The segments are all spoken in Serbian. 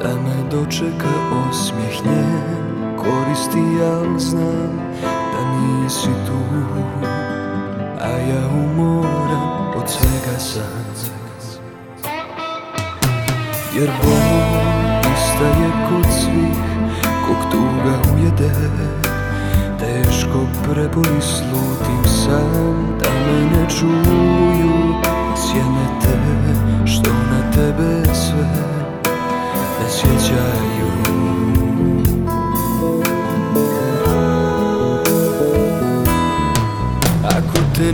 da me dočeka osmijeh njen. Koristi, al znam da nisi tu, a ja umoran od svega sam. Jer bol istaje kod svih kog tuga ujede, teško preboli, slutim sam da me ne čuju sjene te što na tebe sve ne sjećaju. Ako te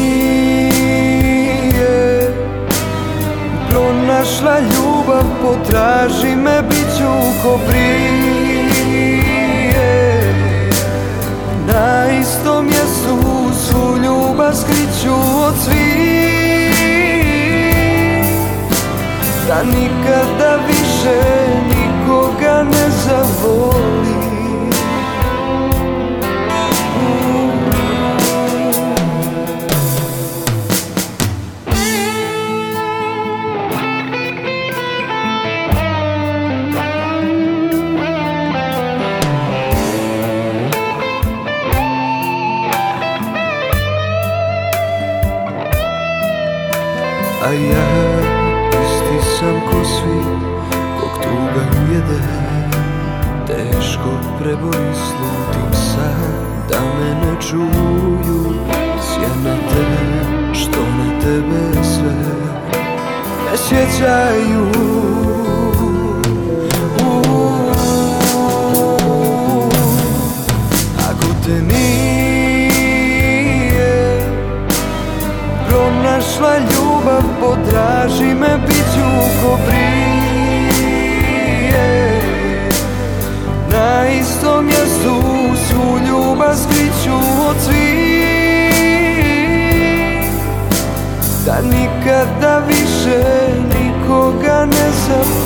nije pronašla ljubav, potraži me, bit ću ko prije. Na istom mjestu svu ljubav skriću od svih, da nikada više nikoga ne zavoli. A ja isti sam ko svi kog tuga ujede, teško preboli, slutim sam da me ne čuju sjene te što na tebe sve ne sjećaju. Ako te nije pronašla ljubav, potraži me, bit ću ko prije. Na istom mjestu svu ljubav skriću od svih, da nikada više nikoga ne zaboravim.